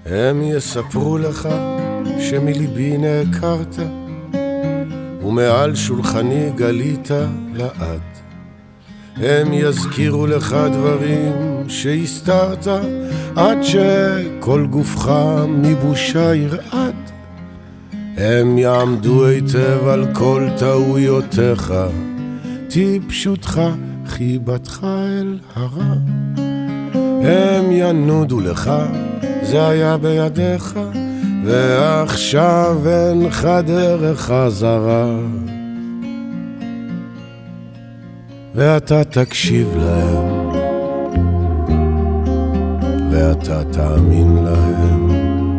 הם יספרו לך שמליבי נעקרת ומעל שולחני גלית לעד. הם יזכירו לך דברים שהסתרת עד שכל גופך מבושה ירעד. הם יעמדו היטב על כל טעויותיך, טיפשותך, חיבתך אל הרע. הם ינודו לך, זה היה בידיך, ועכשיו אינך דרך חזרה. ואתה תקשיב להם, ואתה תאמין להם.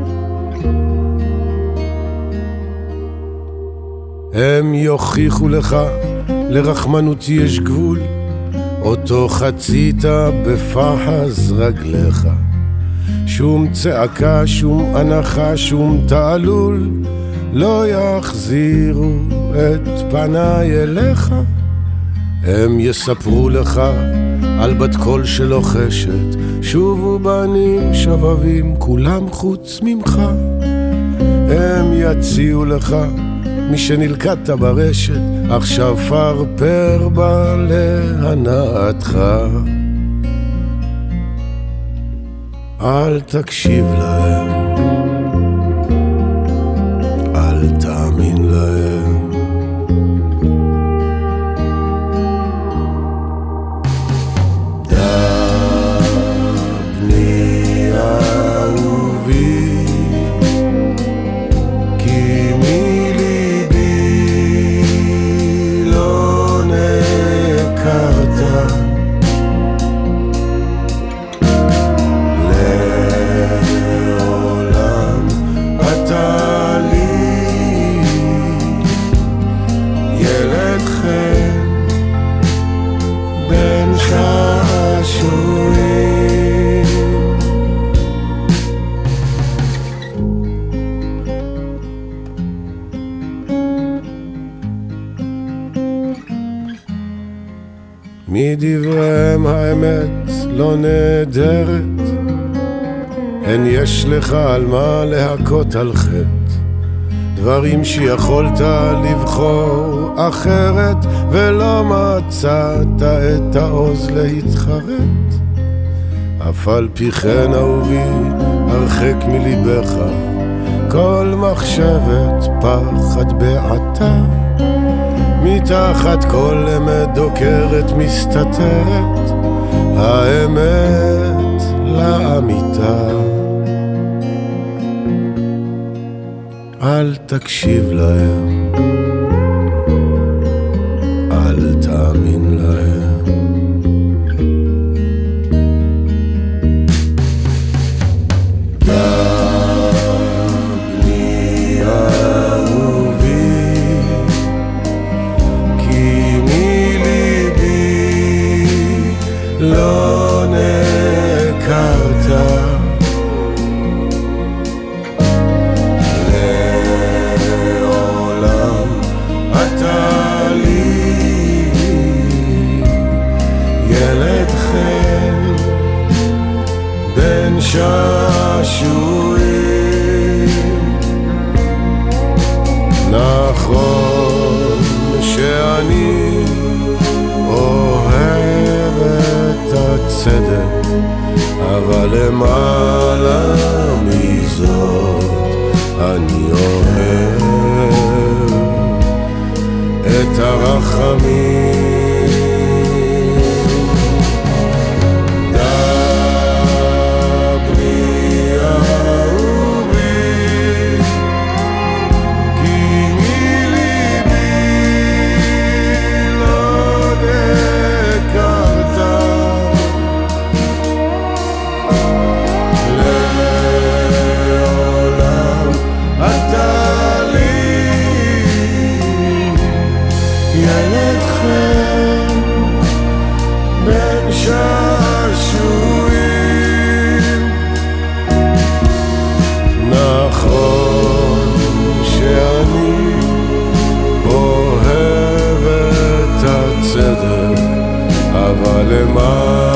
הם יוכיחו לך, לרחמנותי יש גבול, אותו חצית בפחז רגליך. שום צעקה, שום הנחה, שום תעלול לא יחזירו את פניי אליך. הם יספרו לך על בת קול שלוחשת, שובו בנים שבבים כולם חוץ ממך. הם יציעו לך מי שנלקטת ברשת, עכשיו פרפר בה להנאתך. אל תקשיב להם, אל תאמין להם. בני אהובי, כי מליבי לא נעקרת. לעולם אתה לי ילד חן בן שעשועים. מדבריהם האמת לא נהדרת, אין יש לך על מה להכות על חטא. דברים שיכולת לבחור אחרת ולא מצאת את העוז להתחרט. אף על פי כן אהובי, הרחק מליבך כל מחשבת פחד בעתה. מתחת כל אמת דוקרת מסתתרת האמת לאמיתה. אל תקשיב להם, אל תאמין להם. בני אהובי, כי מליבי לא נעקרת. ילד חן בן שעשועים. נכון שאני אוהב את הצדק, אבל למעלה מזאת אני אוהב את הרחמים. ילד חן בן שעשועים. נכון שאני אוהב את הצדק, אבל למה